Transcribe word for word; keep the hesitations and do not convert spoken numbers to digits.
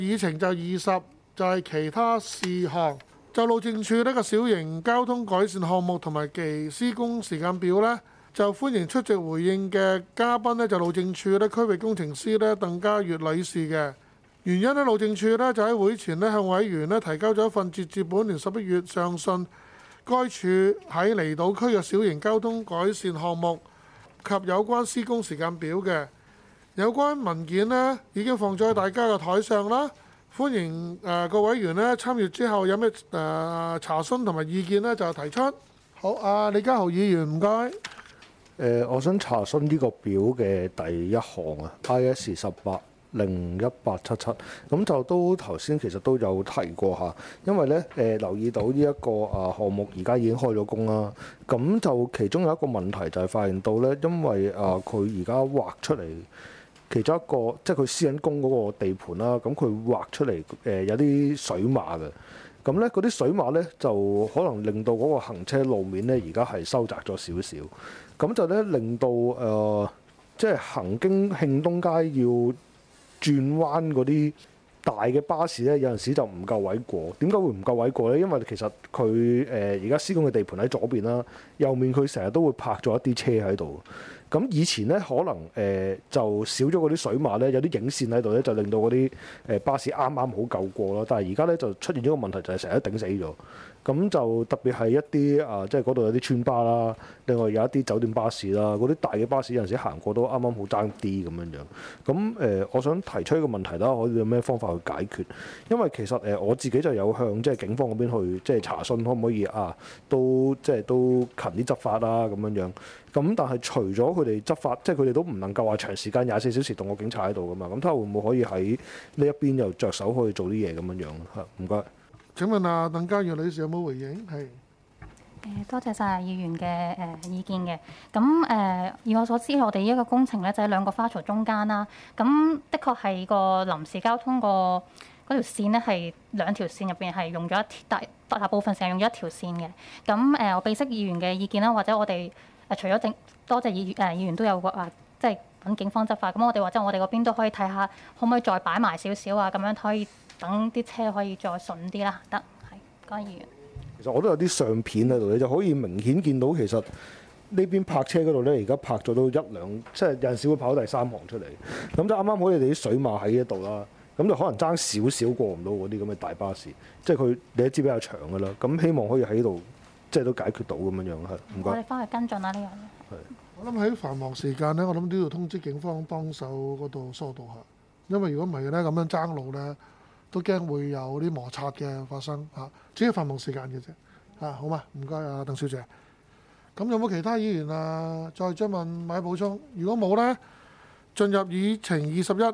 議程就二十，就係其他事項。就路政署呢個小型交通改善項目同埋其施工時間表呢，就歡迎出席回應嘅嘉賓呢，就路政署呢區域工程師呢鄧家月女士嘅。原因呢，路政署呢就喺會前呢向委員呢提交咗一份截至本年十一月上信該處喺離島區嘅小型交通改善項目及有關施工時間表嘅。有關文件呢已經放咗喺大家嘅台上啦。歡迎誒各委員咧參與之後有咩誒、呃、查詢同埋意見呢就提出。好，阿李家豪議員唔該。誒、 呃，我想查詢呢個表嘅第一項啊 ，I S 十八零一八七七，咁就都頭先其實都有提過下，因為咧誒、呃、留意到呢一個啊項目而家已經開咗工啦，咁就其中有一個問題就係發現到咧，因為啊佢而家畫出嚟。其中一個即係佢施緊工嗰個地盤啦，咁佢畫出嚟誒、呃、有啲水馬嘅，咁咧嗰啲水馬咧就可能令到嗰個行車路面咧而家係收窄咗少少，咁就咧令到誒、呃、即係行經慶東街要轉彎嗰啲大嘅巴士咧，有陣時就唔夠位過。點解會唔夠位過咧？因為其實佢誒而家施工嘅地盤喺左邊啦，右面佢成日都會泊咗一啲車喺度。咁以前咧可能誒、呃、就少咗嗰啲水馬咧，有啲影線喺度咧，就令到嗰啲誒巴士啱啱好夠過咯。但係而家咧就出現咗個問題，就係成日都頂死咗。咁就特別係一啲啊，即係嗰度有啲村巴啦，另外有一啲酒店巴士啦，嗰啲大嘅巴士有陣時行過都啱啱好爭啲咁樣樣。咁誒、呃，我想提出一個問題啦，可以有咩方法去解決？因為其實誒、呃、我自己就有向即係警方嗰邊去即係查詢，可唔可以啊都即係都勤啲執法啦咁樣樣。咁但係除咗佢哋執法，即係佢哋都唔能夠話長時間廿四小時動個警察喺度噶嘛。咁睇下會唔會可以喺呢一邊又着手去做啲嘢咁樣樣嚇？唔該。 請問啊，鄧家月女士有冇回應？係誒，多謝晒議員嘅誒意見嘅。咁誒、呃，以我所知，我哋呢一個工程咧就喺兩個花槽中間啦。咁的確係個臨時交通個嗰條線咧，係兩條線入邊係用咗一大大部分成日用咗一條線嘅。咁誒、呃，我備悉議員嘅意見啦，或者我哋誒、呃、除咗正多謝議員誒、呃、議員都有個話，即係揾警方執法。咁我哋或者我哋嗰邊都可以睇下，可唔可以再擺埋少少啊？咁樣可以。等啲車可以再順啲啦，得係，各位議員。 其實我都有啲相片喺度，你就可以明顯見到其實呢邊泊車嗰度咧，而家泊咗都一兩，即係有陣時會跑第三行出嚟。咁就啱啱好你哋啲水馬喺呢度啦，咁就可能爭少少過唔到嗰啲咁嘅大巴士，即係佢你都知比較長㗎啦。咁希望可以喺度即係都解決到咁樣樣係。唔該。 我哋翻去跟進啦呢樣嘢。 係。 我諗喺繁忙時間咧，我諗都要通知警方幫手嗰度疏導下，因為如果唔係咧咁樣爭路咧。都驚會有啲摩擦嘅發生嚇，只係繁忙時間嘅啫嚇，好嘛？唔該啊，鄧小姐。咁有冇其他議員啊？再追問或者補充？如果冇咧，進入議程二十一。